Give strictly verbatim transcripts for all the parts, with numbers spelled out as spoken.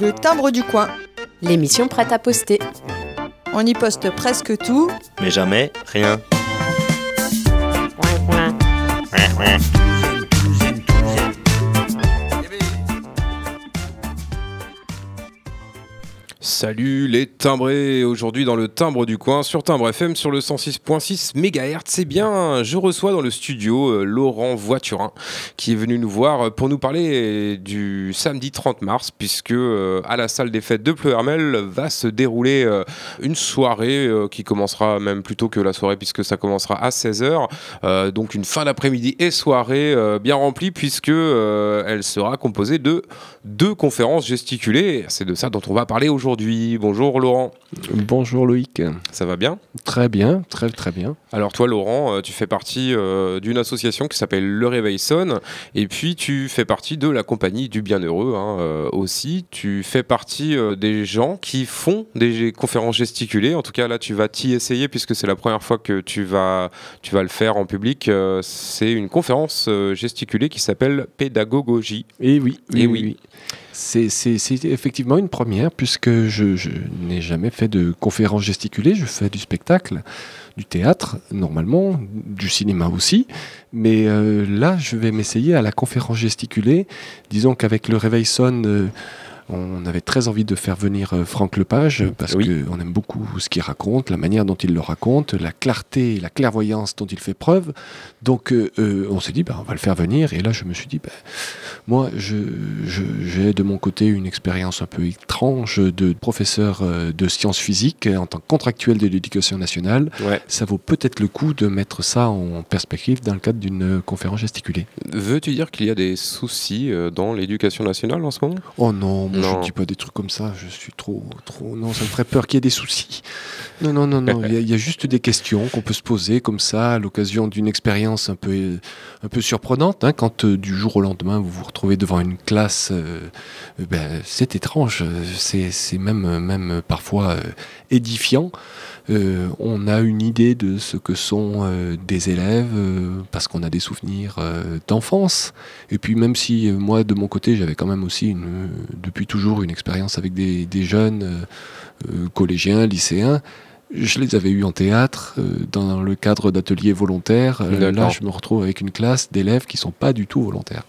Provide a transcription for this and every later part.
Le timbre du coin. L'émission prête à poster. On y poste presque tout, mais jamais rien. Salut les timbrés, aujourd'hui dans le timbre du coin sur Timbre F M sur le cent six virgule six mégahertz. C'est bien, je reçois dans le studio euh, Laurent Voiturin qui est venu nous voir pour nous parler du samedi trente mars, puisque euh, à la salle des fêtes de Pleuhermel va se dérouler euh, une soirée euh, qui commencera même plus tôt que la soirée, puisque ça commencera à seize heures, euh, donc une fin d'après-midi et soirée euh, bien remplie, puisque euh, elle sera composée de deux conférences gesticulées. C'est de ça dont on va parler aujourd'hui. Bonjour Laurent. Bonjour Loïc. Ça va bien ? Très bien, très très bien. Alors toi Laurent, tu fais partie euh, d'une association qui s'appelle Le Réveil Sonne, et puis tu fais partie de la compagnie du Bienheureux hein, euh, aussi. Tu fais partie euh, des gens qui font des conférences gesticulées. En tout cas là tu vas t'y essayer puisque c'est la première fois que tu vas, tu vas le faire en public. Euh, c'est une conférence euh, gesticulée qui s'appelle Pédagogogie. Et oui, oui, et oui. oui. oui. C'est, c'est, c'est effectivement une première puisque je, je n'ai jamais fait de conférence gesticulée, je fais du spectacle, du théâtre normalement, du cinéma aussi, mais euh, là je vais m'essayer à la conférence gesticulée. Disons qu'avec Le Réveil Sonne, euh, on avait très envie de faire venir Franck Lepage parce oui. qu'on aime beaucoup ce qu'il raconte, la manière dont il le raconte, la clarté, la clairvoyance dont il fait preuve. Donc euh, on s'est dit, bah, on va le faire venir. Et là, je me suis dit, bah, moi, je, je, j'ai de mon côté une expérience un peu étrange de professeur de sciences physiques en tant que contractuel de l'éducation nationale. Ouais. Ça vaut peut-être le coup de mettre ça en perspective dans le cadre d'une conférence gesticulée. Veux-tu dire qu'il y a des soucis dans l'éducation nationale en ce moment ? Oh non, moi, non. je ne dis pas des trucs comme ça, je suis trop, trop... Non, ça me ferait peur qu'il y ait des soucis. Non, non, non, non, il y, y a juste des questions qu'on peut se poser comme ça à l'occasion d'une expérience un peu, un peu surprenante. Hein, quand euh, du jour au lendemain, vous vous retrouvez devant une classe, euh, ben, c'est étrange, c'est, c'est même, même parfois euh, édifiant. Euh, on a une idée de ce que sont euh, des élèves euh, parce qu'on a des souvenirs euh, d'enfance. Et puis même si euh, moi de mon côté j'avais quand même aussi une, euh, depuis toujours une expérience avec des, des jeunes euh, euh, collégiens, lycéens, je les avais eus en théâtre euh, dans le cadre d'ateliers volontaires. Euh, là je me retrouve avec une classe d'élèves qui ne sont pas du tout volontaires.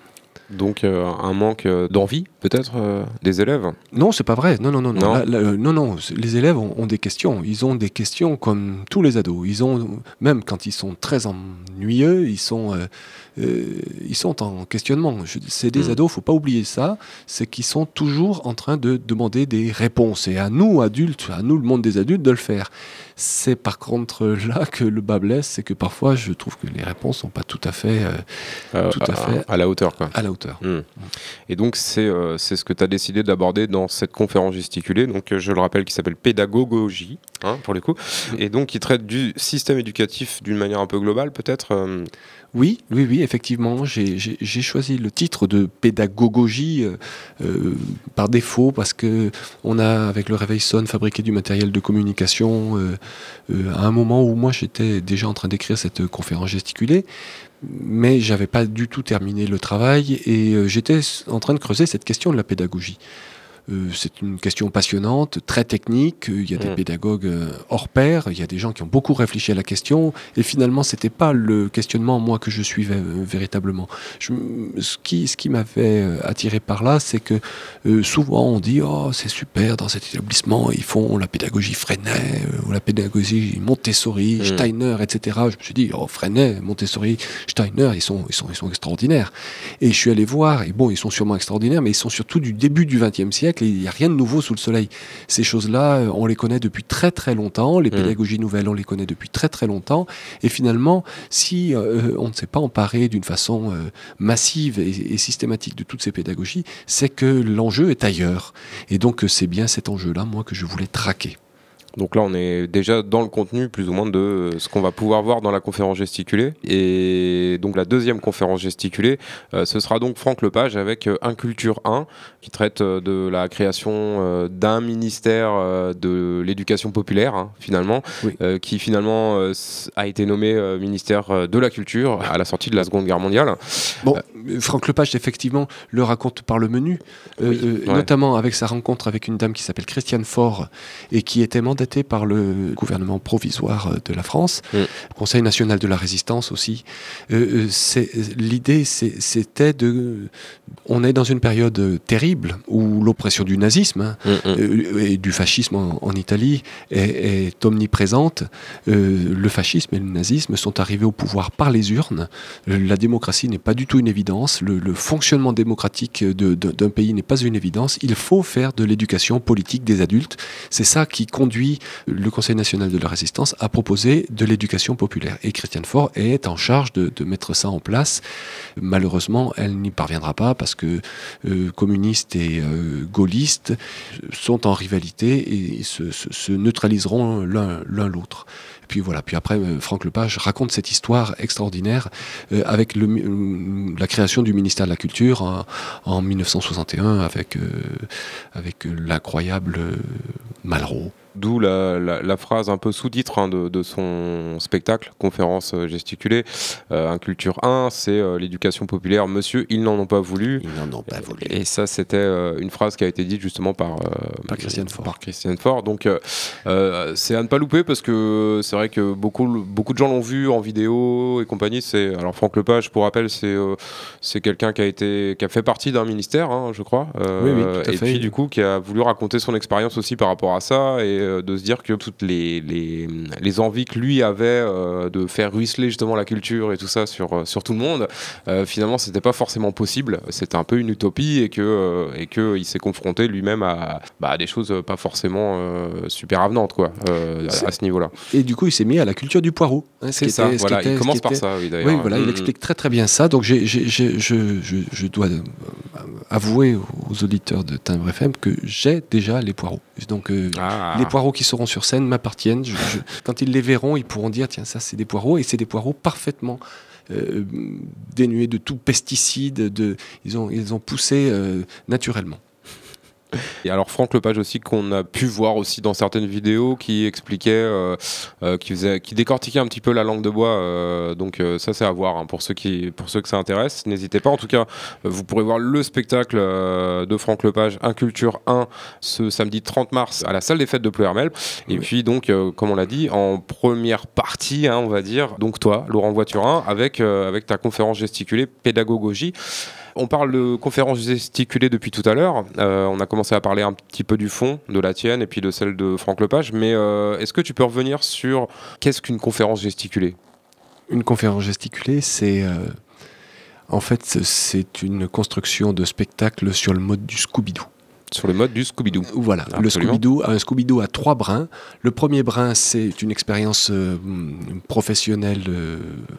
Donc euh, un manque d'envie peut-être euh, des élèves ? Non, c'est pas vrai. Non, non, non, non. Non, là, là, non, non. Les élèves ont, ont des questions. Ils ont des questions comme tous les ados. Ils ont, même quand ils sont très ennuyeux, ils sont, euh, euh, ils sont en questionnement. Je, c'est des mmh. ados. Faut pas oublier ça. C'est qu'ils sont toujours en train de demander des réponses. Et à nous, adultes, à nous, le monde des adultes, de le faire. C'est par contre là que le bas blesse, c'est que parfois je trouve que les réponses sont pas tout à fait, euh, euh, tout à, à, fait à la hauteur, quoi. À la hauteur. Mmh. Et donc c'est euh, c'est ce que tu as décidé d'aborder dans cette conférence gesticulée. Donc euh, je le rappelle, qui s'appelle Pédagogogie, hein, pour le coup, mmh. et donc qui traite du système éducatif d'une manière un peu globale, peut-être. Euh... Oui, oui, oui, effectivement, j'ai, j'ai, j'ai choisi le titre de pédagogogie euh, euh, par défaut parce que on a, avec Le Réveil Sonne, fabriqué du matériel de communication euh, euh, à un moment où moi j'étais déjà en train d'écrire cette conférence gesticulée, mais j'avais pas du tout terminé le travail et euh, j'étais en train de creuser cette question de la pédagogie. Euh, c'est une question passionnante, très technique. Il y a des mmh. pédagogues euh, hors pair. Il y a des gens qui ont beaucoup réfléchi à la question. Et finalement, c'était pas le questionnement, moi, que je suivais euh, véritablement. Je, ce, qui, ce qui m'avait euh, attiré par là, c'est que euh, souvent, on dit « Oh, c'est super, dans cet établissement, ils font la pédagogie Freinet, euh, ou la pédagogie Montessori, mmh. Steiner, et cetera » Je me suis dit « Oh, Freinet, Montessori, Steiner, ils sont, ils sont, ils sont extraordinaires. » Et je suis allé voir, et bon, ils sont sûrement extraordinaires, mais ils sont surtout du début du vingtième siècle. Il n'y a rien de nouveau sous le soleil. Ces choses-là, on les connaît depuis très très longtemps. Les mmh. pédagogies nouvelles, on les connaît depuis très très longtemps. Et finalement, si euh, on ne s'est pas emparé d'une façon euh, massive et, et systématique de toutes ces pédagogies, c'est que l'enjeu est ailleurs. Et donc, c'est bien cet enjeu-là, moi, que je voulais traquer. Donc là, on est déjà dans le contenu plus ou moins de ce qu'on va pouvoir voir dans la conférence gesticulée. Et donc la deuxième conférence gesticulée, euh, ce sera donc Franck Lepage avec euh, Inculture un, qui traite euh, de la création euh, d'un ministère euh, de l'éducation populaire, hein, finalement, Oui. euh, qui finalement euh, a été nommé euh, ministère de la culture à la sortie de la Seconde Guerre mondiale. Bon, euh, Franck Lepage, effectivement, le raconte par le menu, euh, Oui, euh, ouais. notamment avec sa rencontre avec une dame qui s'appelle Christiane Faure et qui était mandatée par le gouvernement provisoire de la France, Mm. le Conseil national de la résistance aussi. Euh, c'est, l'idée, c'est, c'était de... On est dans une période terrible où l'oppression du nazisme hein, Mm, mm. euh, et du fascisme en, en Italie est, est omniprésente. Euh, le fascisme et le nazisme sont arrivés au pouvoir par les urnes. Euh, la démocratie n'est pas du tout une évidence. Le, le fonctionnement démocratique de, de, d'un pays n'est pas une évidence. Il faut faire de l'éducation politique des adultes. C'est ça qui conduit le Conseil national de la résistance à proposer de l'éducation populaire. Et Christiane Faure est en charge de, de mettre ça en place. Malheureusement, elle n'y parviendra pas parce que euh, communistes et euh, gaullistes sont en rivalité et se, se, se neutraliseront l'un, l'un l'autre. Et puis voilà. Puis après, euh, Franck Lepage raconte cette histoire extraordinaire euh, avec le, euh, la création du ministère de la Culture en, en dix-neuf cent soixante et un avec, euh, avec l'incroyable euh, Malraux. D'où la, la, la phrase un peu sous-titre hein, de, de son spectacle, conférence gesticulée. Euh, Inculture un, c'est euh, l'éducation populaire. Monsieur, ils n'en ont pas voulu. Ils n'en ont pas voulu. Et ça, c'était euh, une phrase qui a été dite justement par, euh, Par Christiane Faure. Par Christiane Faure. Donc, euh, euh, c'est à ne pas louper parce que c'est vrai que beaucoup, beaucoup de gens l'ont vu en vidéo et compagnie. C'est, alors, Franck Lepage, pour rappel, c'est, euh, c'est quelqu'un qui a, été, qui a fait partie d'un ministère, hein, je crois. Euh, Oui, oui, tout à et fait. puis, du coup, qui a voulu raconter son expérience aussi par rapport à ça et de se dire que toutes les, les, les envies que lui avait euh, de faire ruisseler justement la culture et tout ça sur, sur tout le monde, euh, finalement c'était pas forcément possible, c'était un peu une utopie et que euh, et que il s'est confronté lui-même à, bah, à des choses pas forcément euh, super avenantes quoi, euh, à, à ce niveau-là. Et du coup, il s'est mis à la culture du poireau. Hein, ce C'est qui ça, était- ce qui voilà, était- il ce commence qui par était- ça, oui d'ailleurs. Oui, voilà, il Mm, explique très très bien ça. Donc j'ai, j'ai, j'ai- je, je, je dois euh, avouer aux auditeurs de Timbre F M que j'ai déjà les poireaux. Donc euh, Ah. les poireaux qui seront sur scène m'appartiennent. Je- je- quand ils les verront, ils pourront dire tiens, ça c'est des poireaux et c'est des poireaux parfaitement euh, dénués de tout pesticide. De, ils ont ils ont poussé euh, naturellement. Et alors Franck Lepage aussi qu'on a pu voir aussi dans certaines vidéos qui expliquait, euh, euh, qui faisait, qui décortiquait un petit peu la langue de bois. Euh, donc euh, ça c'est à voir hein, pour ceux qui, pour ceux que ça intéresse. N'hésitez pas. En tout cas, euh, vous pourrez voir le spectacle euh, de Franck Lepage, Inculture un, ce samedi trente mars à la salle des fêtes de Pleuhermel. Et Oui. puis donc, euh, comme on l'a dit, en première partie, hein, on va dire, donc toi, Laurent Voiturin, avec euh, avec ta conférence gesticulée pédagogie. On parle de conférence gesticulée depuis tout à l'heure. Euh, on a commencé à parler un petit peu du fond, de la tienne et puis de celle de Franck Lepage. Mais euh, est-ce que tu peux revenir sur qu'est-ce qu'une conférence gesticulée ? Une conférence gesticulée, c'est euh, en fait c'est une construction de spectacle sur le mode du Scooby-Doo. Sur le mode du Scooby-Doo. Voilà, Absolument. le Scooby-Doo, un Scooby-Doo a trois brins. Le premier brin, c'est une expérience euh, professionnelle euh,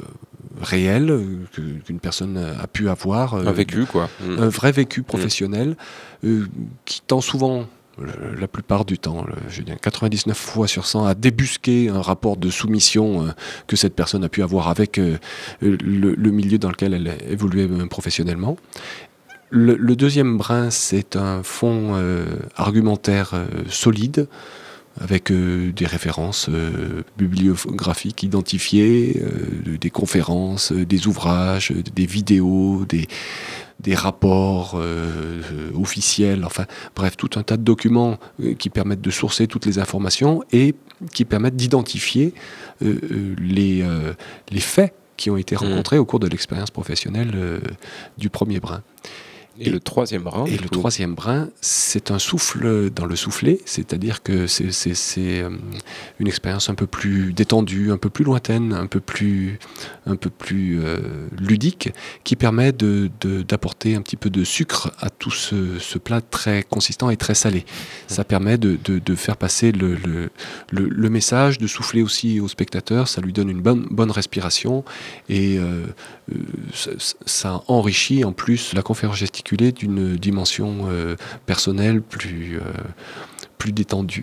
réelle euh, que- qu'une personne a pu avoir. euh, Un vécu, quoi. Mm. Un vrai vécu professionnel euh, qui tend souvent, euh, la plupart du temps, le- je dirais quatre-vingt-dix-neuf fois sur cent, à débusquer un rapport de soumission euh, que cette personne a pu avoir avec euh, le, le milieu dans lequel elle évoluait euh, professionnellement. Le, le deuxième brin, c'est un fond euh, argumentaire euh, solide, avec euh, des références euh, bibliographiques identifiées, euh, des conférences, euh, des ouvrages, euh, des vidéos, des, des rapports euh, euh, officiels, enfin bref, tout un tas de documents euh, qui permettent de sourcer toutes les informations et qui permettent d'identifier euh, euh, les, euh, les faits qui ont été rencontrés au cours de l'expérience professionnelle euh, du premier brin. Et, et le troisième brin. Et le coup. troisième brin, c'est un souffle dans le soufflet, c'est-à-dire que c'est, c'est, c'est une expérience un peu plus détendue, un peu plus lointaine, un peu plus, un peu plus euh, ludique, qui permet de, de, d'apporter un petit peu de sucre à tout ce, ce plat très consistant et très salé. Ça permet de, de, de faire passer le, le, le, le message, de souffler aussi au spectateur, ça lui donne une bonne, bonne respiration et euh, ça, ça enrichit en plus la conférence gesticulée d'une dimension euh, personnelle plus, euh, plus détendue.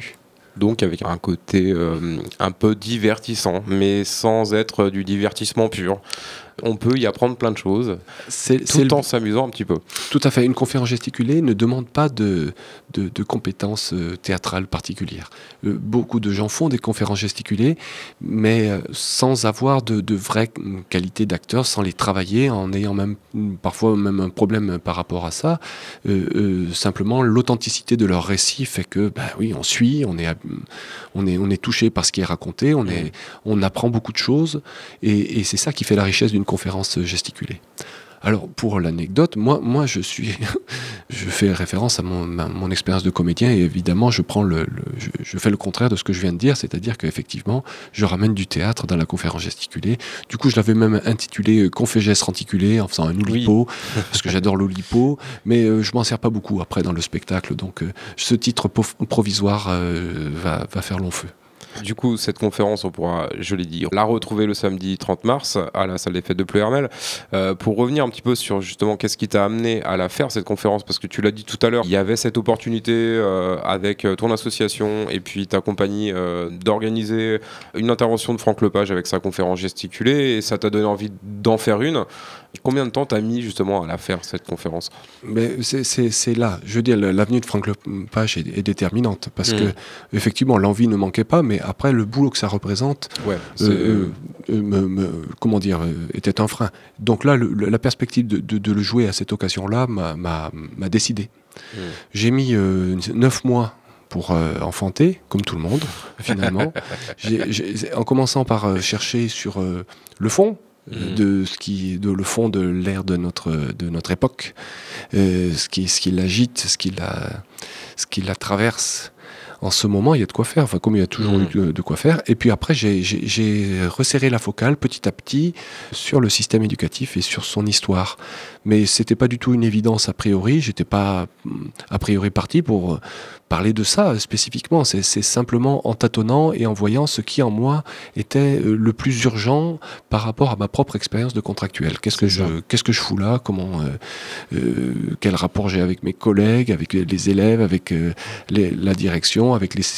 Donc avec un côté euh, un peu divertissant, mais sans être du divertissement pur. On peut y apprendre plein de choses, C'est, tout c'est le- en s'amusant un petit peu. Tout à fait. Une conférence gesticulée ne demande pas de, de, de compétences euh, théâtrales particulières. Euh, beaucoup de gens font des conférences gesticulées, mais euh, sans avoir de, de vraies mm, qualités d'acteurs, sans les travailler, en ayant même mm, parfois même un problème par rapport à ça. Euh, euh, simplement, l'authenticité de leur récit fait que, ben oui, on suit, on est, hab- on est, on est touché par ce qui est raconté, on, est, on apprend beaucoup de choses, et, et c'est ça qui fait la richesse d'une conférence gesticulée. Alors, pour l'anecdote, moi, moi je suis, je fais référence à mon, ma- mon expérience de comédien, et évidemment, je prends le, le- je, je fais le contraire de ce que je viens de dire, c'est-à-dire qu'effectivement, je ramène du théâtre dans la conférence gesticulée. Du coup, je l'avais même intitulé euh, Confégès renticulé, en faisant un oulipo, parce que j'adore l'oulipo, mais euh, je m'en sers pas beaucoup après dans le spectacle, donc euh, ce titre pov- provisoire euh, va, va faire long feu. Du coup, cette conférence, on pourra, je l'ai dit, la retrouver le samedi trente mars à la salle des fêtes de Pleuhermel. Euh, pour revenir un petit peu sur justement qu'est-ce qui t'a amené à la faire, cette conférence, parce que tu l'as dit tout à l'heure, il y avait cette opportunité euh, avec ton association et puis ta compagnie euh, d'organiser une intervention de Franck Lepage avec sa conférence gesticulée, et ça t'a donné envie d'en faire une. Combien de temps t'as mis justement à la faire, cette conférence ? Mais c'est, c'est, c'est là, je veux dire, l'avenue de Franck Lepage est, est déterminante, parce Mmh. que effectivement, l'envie ne manquait pas, mais après, le boulot que ça représente, Ouais, c'est... euh, euh, me, me- comment dire, euh, était un frein. Donc là, le- le- la perspective de, de- de le jouer à cette occasion-là m'a, m'a, m'a décidé. Mmh. J'ai mis euh, neuf mois pour euh, enfanter, comme tout le monde, finalement. J'ai- j'ai- en commençant par euh, chercher sur euh, le fond, Mhm. de ce qui, de le fond de l'ère de notre de notre époque, euh, ce qui ce qui l'agite, ce qui la ce qui la traverse. En ce moment, il y a de quoi faire, enfin comme il y a toujours Mhm. eu de, de quoi faire. Et puis après, j'ai, j'ai, j'ai resserré la focale petit à petit sur le système éducatif et sur son histoire. Mais c'était pas du tout une évidence a priori. J'étais pas hum, a priori parti pour euh, parler de ça spécifiquement. C'est, c'est simplement en tâtonnant et en voyant ce qui en moi était euh, le plus urgent par rapport à ma propre expérience de contractuel. Qu'est-ce que C'est ça. je, qu'est-ce que je fous là? Comment, euh, euh, quel rapport j'ai avec mes collègues, avec les élèves, avec euh, les- la direction, avec les,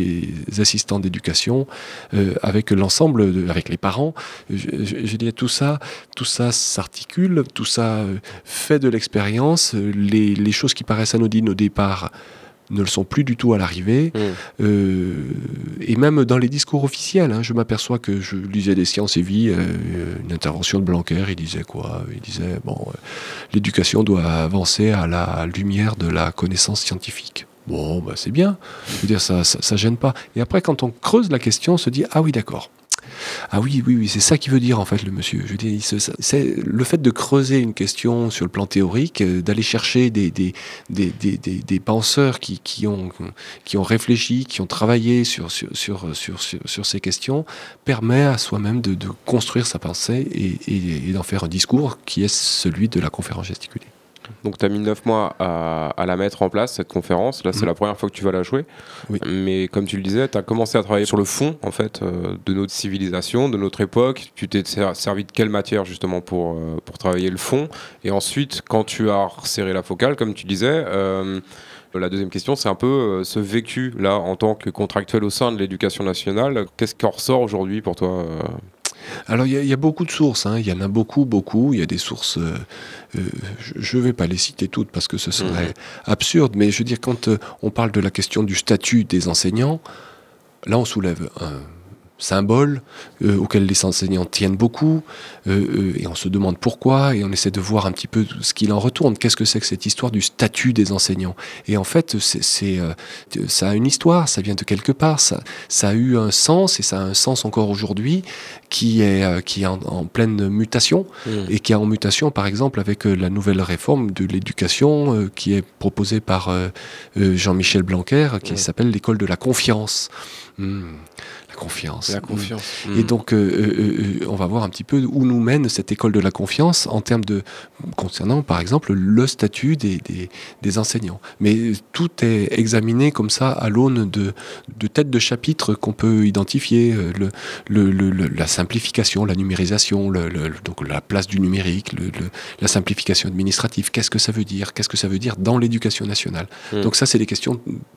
les assistants d'éducation, euh, avec l'ensemble, de- avec les parents. Je, je, je dirais tout ça, tout ça s'articule, tout ça euh, fait de l'expérience. Euh, Les, les choses qui paraissent anodines au départ ne le sont plus du tout à l'arrivée. Mmh. Euh, et même dans les discours officiels, hein, je m'aperçois que je lisais des Sciences et Vie, euh, une intervention de Blanquer, il disait quoi? Il disait, bon, euh, l'éducation doit avancer à la lumière de la connaissance scientifique. Bon, bah, c'est bien. Je veux dire, ça, ça, ça gêne pas. Et après, quand on creuse la question, on se dit, ah oui, d'accord. Ah oui, oui, oui, c'est ça qu'il veut dire en fait le monsieur. Je veux dire, il se- ça- c'est le fait de creuser une question sur le plan théorique, euh, d'aller chercher des, des, des, des, des- des penseurs qui, qui, ont, qui ont réfléchi, qui ont travaillé sur, sur, sur, sur, sur, sur ces questions, permet à soi-même de, de construire sa pensée et, et, et d'en faire un discours qui est celui de la conférence gesticulée. Donc tu as mis neuf mois à, à la mettre en place, cette conférence. Là, c'est Mhm. la première fois que tu vas la jouer. Oui. Mais comme tu le disais, tu as commencé à travailler sur le fond en fait, euh, de notre civilisation, de notre époque. Tu t'es ser- servi de quelle matière justement pour, euh, pour travailler le fond? Et ensuite, quand tu as resserré la focale, comme tu disais, euh, la deuxième question, c'est un peu euh, ce vécu-là en tant que contractuel au sein de l'éducation nationale. Qu'est-ce qui en ressort aujourd'hui pour toi euh Alors il y, a- il y a beaucoup de sources, hein. Il y en a beaucoup, beaucoup. Il y a des sources, euh, euh, je ne vais pas les citer toutes parce que ce serait absurde, mais je veux dire, quand euh, on parle de la question du statut des enseignants, là on soulève un symbole euh, auquel les enseignants tiennent beaucoup, euh, euh, et on se demande pourquoi, et on essaie de voir un petit peu ce qu'il en retourne. Qu'est-ce que c'est que cette histoire du statut des enseignants? Et en fait, c'est, c'est, euh, ça a une histoire, ça vient de quelque part, ça, ça a eu un sens, et ça a un sens encore aujourd'hui, qui est, euh, qui est en, en pleine mutation, et qui est en mutation, par exemple, avec euh, la nouvelle réforme de l'éducation euh, qui est proposée par euh, euh, Jean-Michel Blanquer, qui Ouais. s'appelle l'école de la confiance. Hmm, la confiance. La Hmm. confiance. Et donc, euh, euh, euh, on va voir un petit peu où nous mène cette école de la confiance en termes de, concernant par exemple le statut des, des, des enseignants. Mais tout est examiné comme ça à l'aune de, de têtes de chapitre qu'on peut identifier, euh, le, le, le, le- la simplification, la numérisation, le, le- donc la place du numérique, le, le- la simplification administrative. Qu'est-ce que ça veut dire? Qu'est-ce que ça veut dire dans l'éducation nationale? Mm. Donc ça, c'est des questions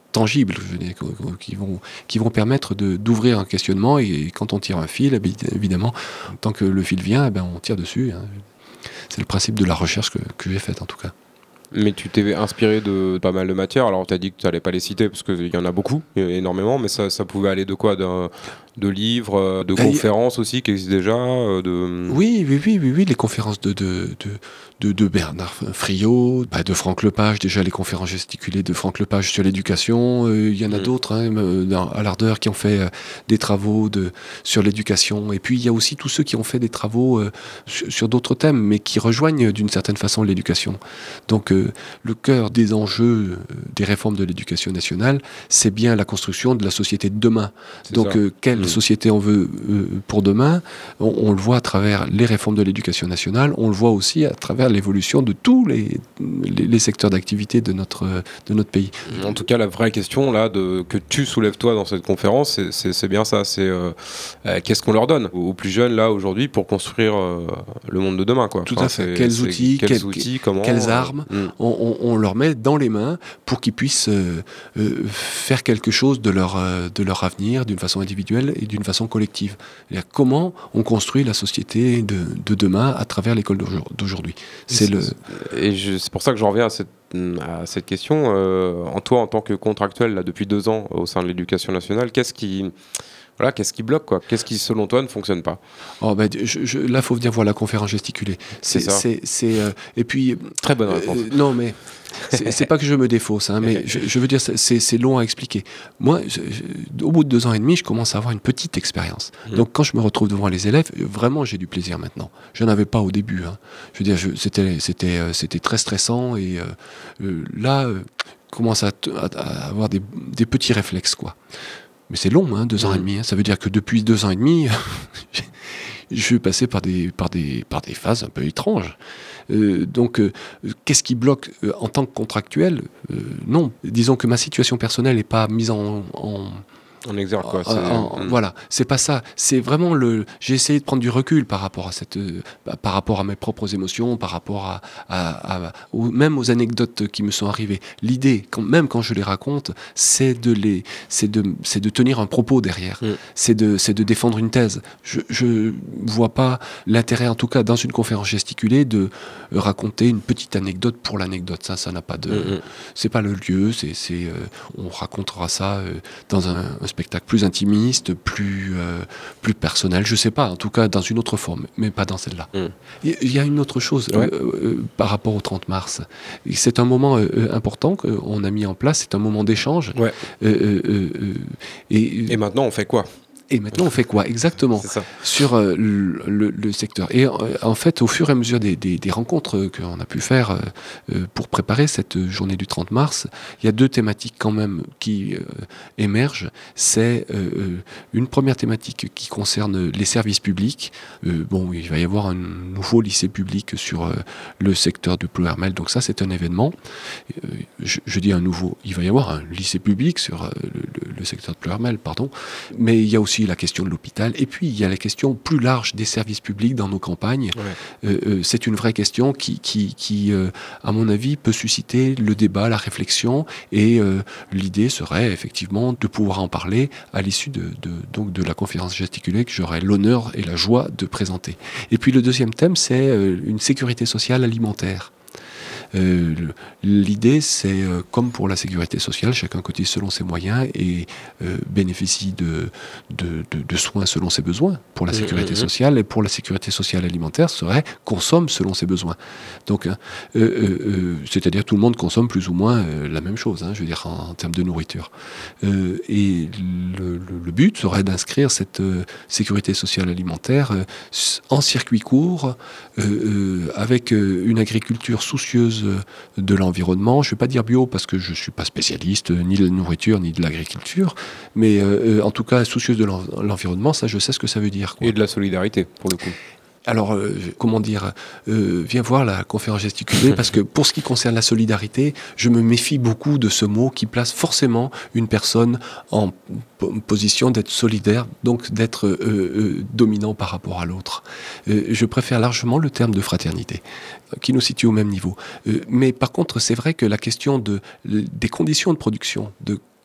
tangibles, je veux dire, qui vont, qui vont permettre de, d'ouvrir un questionnement. Et quand on tire un fil, évidemment, tant que le fil vient, eh ben, on tire dessus. Hein. C'est le principe de la recherche que, que j'ai faite, en tout cas. Mais tu t'es inspiré de pas mal de matières. Alors, tu as dit que tu n'allais pas les citer parce qu'il y en a beaucoup, énormément, mais ça, ça pouvait aller de quoi? D'un, de livres, de conférences aussi qui existent déjà de... Oui, oui, oui, oui, oui, les conférences de, de, de, de, de Bernard Friot, bah de Franck Lepage, déjà les conférences gesticulées de Franck Lepage sur l'éducation. Il euh, y en a mmh. d'autres hein, dans, à l'Ardeur qui ont fait euh, des travaux de, sur l'éducation. Et puis, il y a aussi tous ceux qui ont fait des travaux euh, sur, sur d'autres thèmes, mais qui rejoignent d'une certaine façon l'éducation. Donc, euh, le cœur des enjeux euh, des réformes de l'éducation nationale, c'est bien la construction de la société de demain. C'est Donc, euh, quelle mmh. société on veut euh, pour demain, on, on le voit à travers les réformes de l'éducation nationale, on le voit aussi à travers l'évolution de tous les, les, les secteurs d'activité de notre, de notre pays. En tout cas, la vraie question là, de, que tu soulèves toi dans cette conférence, c'est, c'est, c'est bien ça, c'est euh, euh, qu'est-ce qu'on leur donne aux plus jeunes là aujourd'hui pour construire euh, le monde de demain, quoi. Tout enfin, à fait. Quels c'est, outils, quels, quels, outils comment, quelles armes euh, on, on, on leur met dans les mains pour qu'ils puissent euh, euh, faire quelque chose de leur, euh, de leur avenir d'une façon individuelle et d'une façon collective. C'est-à-dire comment on construit la société de, de demain à travers l'école d'aujourd'hui. C'est, c'est, le... et je, c'est pour ça que j'en reviens à cette, à cette question. Euh, en toi, en tant que contractuel là, depuis deux ans au sein de l'éducation nationale, qu'est-ce qui... Voilà, qu'est-ce qui bloque, quoi? Qu'est-ce qui, selon toi, ne fonctionne pas? Oh, ben, je, je, là, il faut venir voir la conférence gesticulée. C'est, c'est ça. C'est, c'est, euh, et puis, très bonne réponse. Euh, non, mais c'est, c'est pas que je me défausse, hein, mais je, je veux dire, c'est, c'est long à expliquer. Moi, je, je, au bout de deux ans et demi, je commence à avoir une petite expérience. Mmh. Donc, quand je me retrouve devant les élèves, vraiment, j'ai du plaisir maintenant. Je n'en avais pas au début. Hein. Je veux dire, je, c'était, c'était, euh, c'était très stressant et euh, euh, là, euh, je commence à, t- à, à avoir des, des petits réflexes, quoi. Mais c'est long, hein, deux ans mmh. et demi. Hein. Ça veut dire que depuis deux ans et demi, je suis passé par des, par des, par des phases un peu étranges. Euh, donc, euh, qu'est-ce qui bloque euh, en tant que contractuel? euh, Non. Disons que ma situation personnelle n'est pas mise en... en En exergue, quoi. C'est... En, en, mmh. Voilà, c'est pas ça. C'est vraiment le. J'ai essayé de prendre du recul par rapport à cette, euh, par rapport à mes propres émotions, par rapport à, à, à aux, même aux anecdotes qui me sont arrivées. L'idée, quand, même quand je les raconte, c'est de les, c'est de, c'est de tenir un propos derrière. Mmh. C'est de, c'est de défendre une thèse. Je, je vois pas l'intérêt, en tout cas, dans une conférence gesticulée, de raconter une petite anecdote pour l'anecdote. Ça, ça n'a pas de. Mmh. C'est pas le lieu. C'est, c'est. Euh, on racontera ça euh, dans un, un spectacle plus intimiste, plus, euh, plus personnel, je sais pas, en tout cas dans une autre forme, mais pas dans celle-là. Il mmh. y, y a une autre chose ouais. euh, euh, par rapport au trente mars. C'est un moment euh, important qu'on a mis en place, c'est un moment d'échange. Ouais. Euh, euh, euh, et, et maintenant, on fait quoi ? Et maintenant, on fait quoi exactement C'est ça. sur euh, le, le, le secteur? Et euh, en fait, au fur et à mesure des, des, des rencontres qu'on a pu faire euh, pour préparer cette journée du trente mars, il y a deux thématiques quand même qui euh, émergent. C'est euh, une première thématique qui concerne les services publics. Euh, bon, il va y avoir un nouveau lycée public sur euh, le secteur de Ploërmel, donc ça, c'est un événement. Euh, je, je dis un nouveau. Il va y avoir un lycée public sur euh, le, le secteur de Ploërmel, pardon. Mais il y a aussi la question de l'hôpital, et puis il y a la question plus large des services publics dans nos campagnes. Ouais. Euh, euh, c'est une vraie question qui, qui, qui euh, à mon avis, peut susciter le débat, la réflexion, et euh, l'idée serait effectivement de pouvoir en parler à l'issue de, de, donc de la conférence gesticulée que j'aurai l'honneur et la joie de présenter. Et puis le deuxième thème, c'est euh, une sécurité sociale alimentaire. Euh, l'idée, c'est euh, comme pour la sécurité sociale, chacun cotise selon ses moyens et euh, bénéficie de, de, de, de soins selon ses besoins pour la sécurité mmh, sociale, et pour la sécurité sociale alimentaire serait consomme selon ses besoins. Donc, euh, euh, euh, c'est-à-dire tout le monde consomme plus ou moins euh, la même chose, hein, je veux dire en, en termes de nourriture. Euh, et le, le, le but serait d'inscrire cette euh, sécurité sociale alimentaire euh, en circuit court, euh, euh, avec euh, une agriculture soucieuse de l'environnement. Je ne vais pas dire bio parce que je ne suis pas spécialiste ni de la nourriture ni de l'agriculture, mais euh, en tout cas soucieuse de l'environnement, ça je sais ce que ça veut dire, quoi. Et de la solidarité pour le coup. Alors, euh, comment dire, euh, viens voir la conférence gesticulée, parce que pour ce qui concerne la solidarité, je me méfie beaucoup de ce mot qui place forcément une personne en p- position d'être solidaire, donc d'être euh, euh, dominant par rapport à l'autre. Euh, je préfère largement le terme de fraternité, qui nous situe au même niveau. Euh, mais par contre, c'est vrai que la question de, des conditions de production, de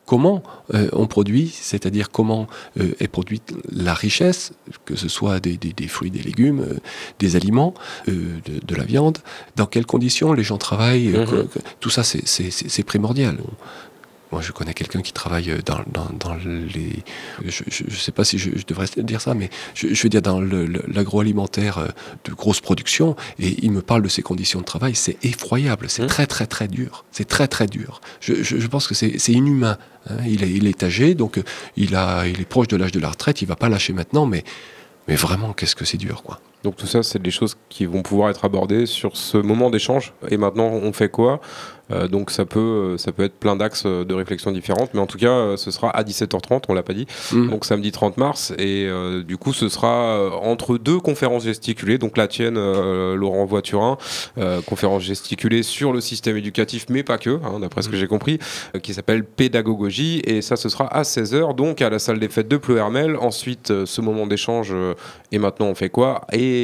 comment euh, on produit, c'est-à-dire comment euh, est produite la richesse, que ce soit des, des, des fruits, des légumes, euh, des aliments, euh, de, de la viande, dans quelles conditions les gens travaillent, euh, Mmh. que, que, tout ça c'est, c'est, c'est, c'est primordial. Moi, je connais quelqu'un qui travaille dans, dans, dans les... Je ne sais pas si je, je devrais dire ça, mais je, je veux dire dans le, le, l'agroalimentaire de grosse production, et il me parle de ses conditions de travail. C'est effroyable, c'est mmh. très, très, très dur. C'est très, très dur. Je, je, je pense que c'est, c'est inhumain. Hein. Il, est, il est âgé, donc il, a, il est proche de l'âge de la retraite. Il ne va pas lâcher maintenant, mais, mais vraiment, qu'est-ce que c'est dur, quoi. Donc tout ça, c'est des choses qui vont pouvoir être abordées sur ce moment d'échange. Et maintenant, on fait quoi ? Euh, donc ça peut, ça peut être plein d'axes de réflexion différentes, mais en tout cas ce sera à dix-sept heures trente, on l'a pas dit, mmh. donc samedi trente mars, et euh, du coup ce sera euh, entre deux conférences gesticulées, donc la tienne euh, Laurent Voiturin, euh, conférence gesticulée sur le système éducatif, mais pas que, hein, d'après mmh. ce que j'ai compris, euh, qui s'appelle Pédagogogie, et ça ce sera à seize heures, donc à la salle des fêtes de Pleuhermel. Ensuite euh, ce moment d'échange, euh, et maintenant on fait quoi ?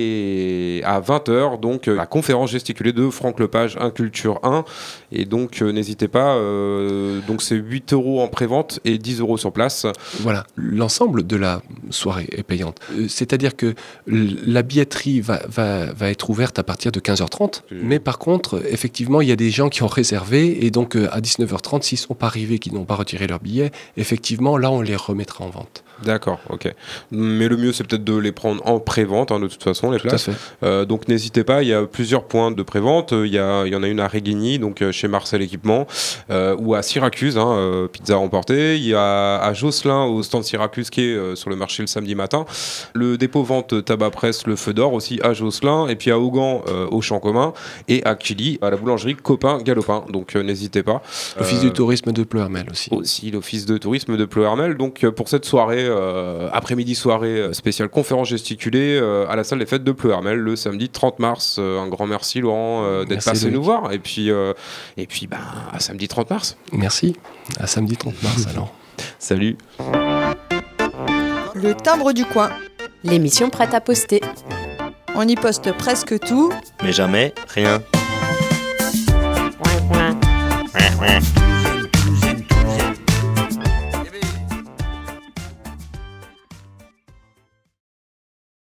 Et à vingt heures, donc euh, la conférence gesticulée de Franck Lepage, Inculture un. Et donc, euh, n'hésitez pas. Euh, donc, c'est huit euros en prévente et dix euros sur place. Voilà, l'ensemble de la soirée est payante. Euh, c'est-à-dire que la billetterie va, va, va être ouverte à partir de quinze heures trente. Mmh. Mais par contre, effectivement, il y a des gens qui ont réservé. Et donc, euh, à dix-neuf heures trente, s'ils ne sont pas arrivés, qui n'ont pas retiré leur billet, effectivement, là, on les remettra en vente. D'accord, ok. Mais le mieux, c'est peut-être de les prendre en pré-vente, hein, de toute façon, les Tout places. À fait. Euh, donc, n'hésitez pas. Il y a plusieurs points de pré-vente. Il y, a, il y en a une à Régligny, donc chez Marcel Équipement, euh, ou à Syracuse, hein, euh, pizza emportée. Il y a à Josselin, au stand Syracuse, qui est euh, sur le marché le samedi matin. Le dépôt vente tabac presse, le Feu d'Or, aussi à Josselin. Et puis à Augan, euh, au Champ Commun. Et à Quilly, à la boulangerie Copain Galopin. Donc, euh, n'hésitez pas. L'Office euh, du tourisme de Pleuhermel aussi. Aussi, l'Office de tourisme de Pleuhermel. Donc, euh, pour cette soirée, Euh, après-midi soirée spéciale conférence gesticulée euh, à la salle des fêtes de Pleuhermel le samedi trente mars. Euh, un grand merci Laurent euh, d'être merci passé Loïc. Nous voir, et puis, euh, et puis ben, à samedi trente mars. Merci, à samedi trente mars alors. Salut. Le timbre du coin. L'émission prête à poster. On y poste presque tout, mais jamais rien.